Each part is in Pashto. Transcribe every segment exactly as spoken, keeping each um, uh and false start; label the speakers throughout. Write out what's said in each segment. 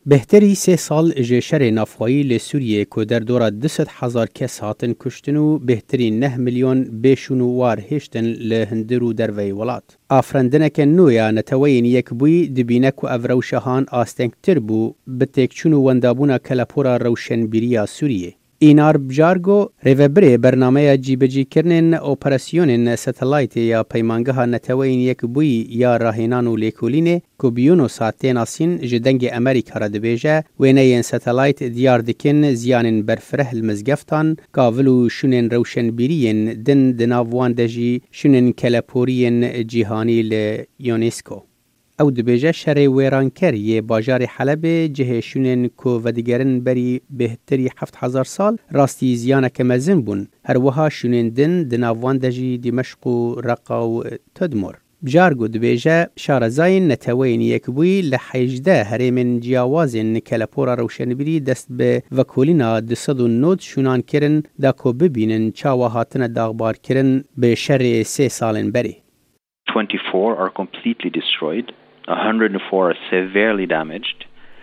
Speaker 1: بهتری سه سال جه شر نافخوایی لسوریه که در دورا دست هزار کس هاتن کشتن و بهتری نه میلیون بیشون وار هشتن لهندرو در وی ولات. آفرندنک نویا نتوین یک بوی دبینک و او روشهان آستنگتر بو بتکچون و وندابونا کلپورا روشن بیریا سوریه. اینار بجارگو ریوبری برنامه جیبجی کرنن اپراسیونن ستلایت یا پیمانگاه نتوین یک بوی یا راهینان و لیکولینه که بیونو ساعته ناسین جدنگ امریکا را دبیجه وینه این ستلایت دیار دکن زیانن برفره المزگفتان کاولو شنن روشن بیرین دن دناوان دجی شنن کلپورین جیهانی لیونسکو. او دبیجه شر ویرانکر یه باجار حلب جهشونن که ودیگرن بری بهتری هفت هزار سال راستی زیانه که مزن بون هر وها شونن دن دناوان دجی دمشق و رقا و تدمر. بجارگو دبیجه شارزاین نتوین یک بوی لحیجده هریمن جیاوازین کلپورا روشنبیری دست به وکولینا دصد و نود شونان کرن دا که ببینن چاوهاتن داغبار کرن به شر سه سالن بری.
Speaker 2: twenty-four are completely destroyed. one hundred four are severely damaged.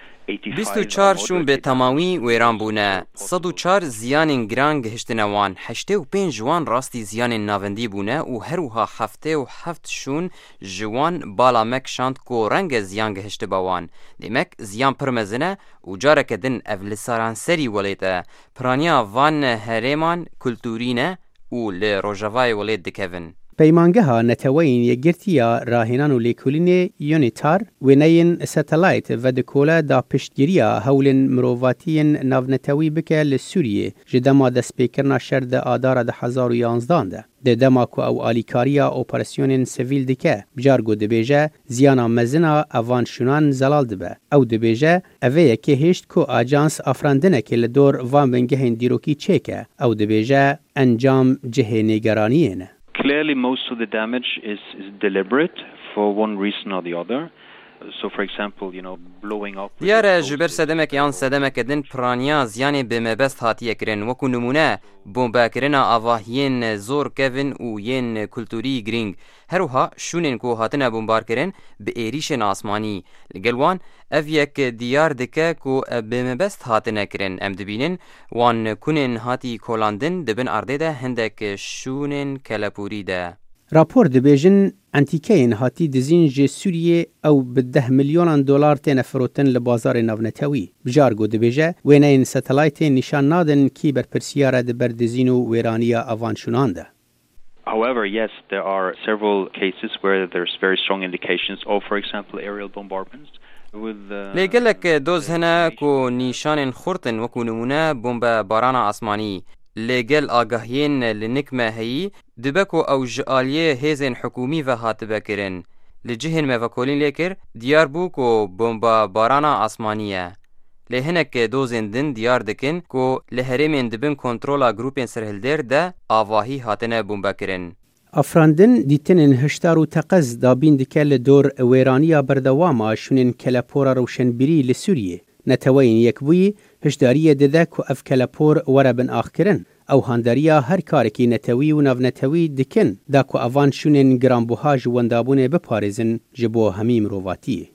Speaker 3: بیست و چهار شون به تمامی ویران بونه. صد و چهار زیان گرانگ هشتنوان. هشته و پنج جوان راستی زیان ناوندی بونه و هروها هفته و هفت شون جوان بالا مکشاند کو رنگ زیان هشت باوان. دیمک زیان پرمزنه و جارک دن اولساران سری ولیته. پرانیا وان هریمان کلتورینه و لروجاوای ولید دکوین.
Speaker 1: پیمانگه نتوین یگرتیا راهنان و لیکولین یونیتار و نین ستلایت و دکولا دا پشتگیریا هولن مرواتین ناونتوی بکه لسوریه جدما دست پیکرنا شرد آدار ده هزار و یانزدان ده. ده دماکو او آلیکاریا اپراسیون سویل دکه بجارگو دبیجه زیانا مزنا اوان شنان زلال دبه. او دبیجه اوه که هشت کو آجانس افراندنه که لدور وان بنگهین دیروکی چیکه او دبیجه انجام جه نگرانیه نه.
Speaker 2: Clearly, most of the damage is, is deliberate for one reason or the other. So, for example, you know, blowing up.
Speaker 3: دیاره جبر صدمک یان صدمک دن پرانیا زیانی به مبست هاتیه کرن وکو نمونه بمبا کرنا آواهین زور کوین و ین کلتوری گرینگ هروها شونین کو هاتنا بمبار کرن به ایریشن آسمانی لگلوان اف یک دیار دکه کو به مبست هاتنا کرن ام دبینن وان کنن هاتی کولاندن دبن ارده ده هندک شونین کلپوری ده.
Speaker 1: راپور دبیجن انتیکین هاتی دزین جه سوریه او به ده میلیون دلار تین فروتن لبازار ناونتوی. بجارگو دبیجه وینه این ستلایت نشان نادن کی بر پرسیاره دبر دزین و ویرانیا آوان شنانده.
Speaker 2: However, yes, there are several cases where there's very strong indications of, for example, aerial bombardments.
Speaker 3: لگلک دوز هنه کو نیشان خورتن وکو نمونه بمب باران آسمانی. لگل آگاهین لنکمه هی دبکو او جعالیه هیزن حکومی و هاتبه کرن. لجهن موکولین لیکر دیار بو کو بمبا بارانا آسمانیه. لهنک دوزن دن دیار دکن کو لهرمین دبن کنترولا گروپین سرهلدر ده آواهی هاتنه بمبا کرن.
Speaker 1: افراندن دیتنن هشتار و تقز دابین دکل دور ویرانیا بردواما شونن کلپورا روشنبیری لسوریه. نتوین یک بوی هشداریه دده که اف کلپور وره بن آخ کرن او هانداریا هر کارکی نتوی و نو نتوی دکن دا که اوان شونن گرانبوها جواندابونه بپارزن جبو همیم روواتیه.